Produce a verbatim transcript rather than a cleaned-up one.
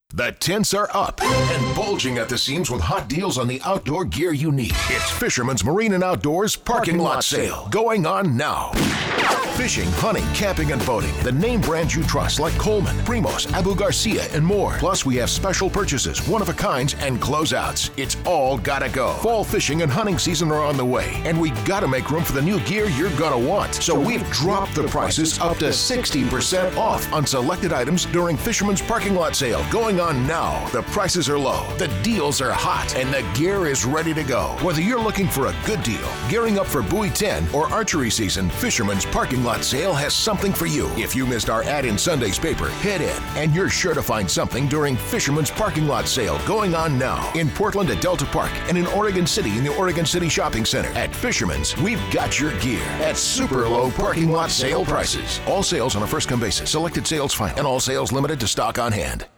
The tents are up and bulging at the seams with hot deals on the outdoor gear you need. It's Fisherman's Marine and Outdoors Parking Lot Sale going on now. Fishing, hunting, camping, and boating. The name brands you trust like Coleman, Primos, Abu Garcia, and more. Plus, we have special purchases, one-of-a-kinds, and closeouts. It's all gotta go. Fall fishing and hunting season are on the way, and we gotta make room for the new gear you're gonna want. So we've dropped the prices up to sixty percent off on selected items during Fisherman's Parking Lot Sale going on now. The prices are low, the deals are hot, and the gear is ready to go. Whether you're looking for a good deal, gearing up for Buoy ten, or archery season, Fisherman's Parking Lot Sale has something for you. If you missed our ad in Sunday's paper, head in, and you're sure to find something during Fisherman's Parking Lot Sale going on now. In Portland at Delta Park and in Oregon City in the Oregon City Shopping Center. At Fisherman's, we've got your gear at super low parking lot sale prices. All sales on a first-come basis. Selected sales final, and all sales limited to stock on hand.